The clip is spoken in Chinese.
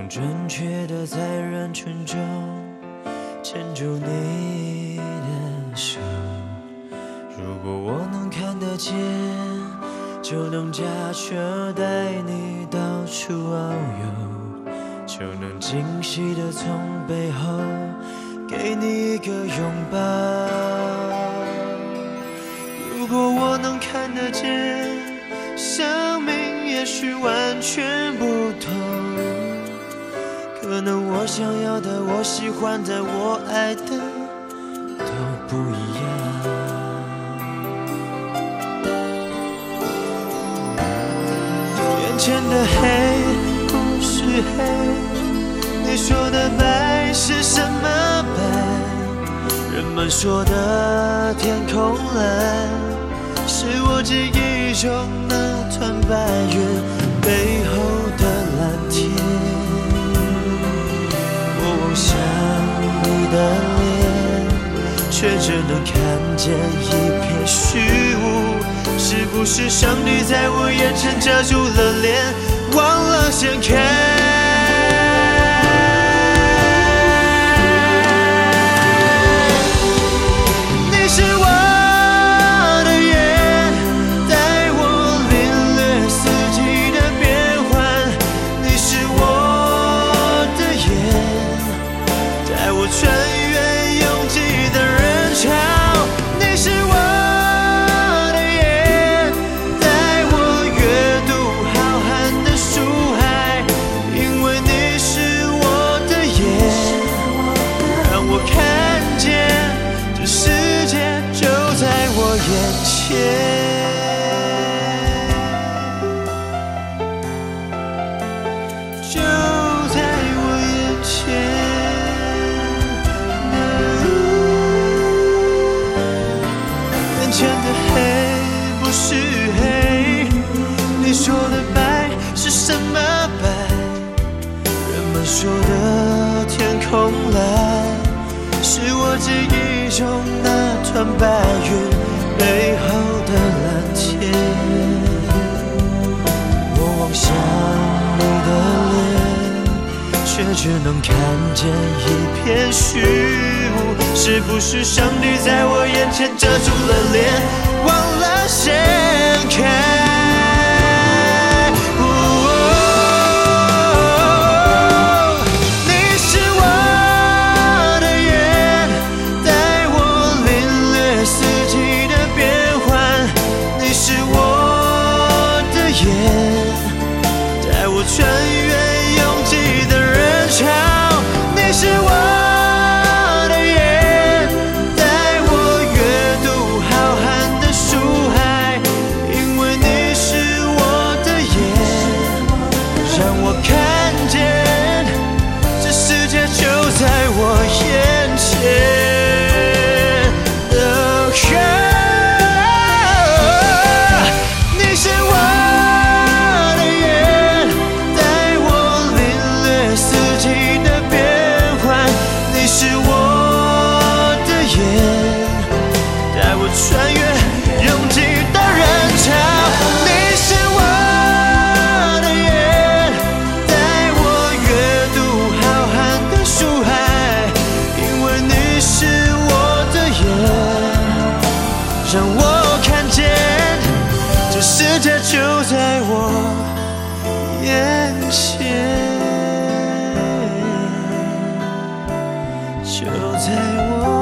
准确的在人群中牵住你的手。如果我能看得见，就能驾车带你到处遨游，就能惊喜的从背后给你一个拥抱。如果我能看得见，生命也许完全不同，可能我想要的、我喜欢的、我爱的都不一样。眼前的黑不是黑，你说的白是什么白？人们说的天空蓝，是我记忆中那团白云背后的蓝天。我望向你的脸，却只能看见一片虚无。是不是上帝在我眼前遮住了脸，忘了掀开？说的天空蓝，是我记忆中那团白云背后的蓝天。我望向你的脸，却只能看见一片虚无。是不是上帝在我眼前遮住了脸，忘了掀开？穿越拥挤的人潮，你是我的眼，带我阅读浩瀚的书海，因为你是我的眼，让我看见这世界就在我眼前。穿越拥挤的人潮，你是我的眼，带我阅读浩瀚的书海，因为你是我的眼，让我看见这世界就在我眼前，就在我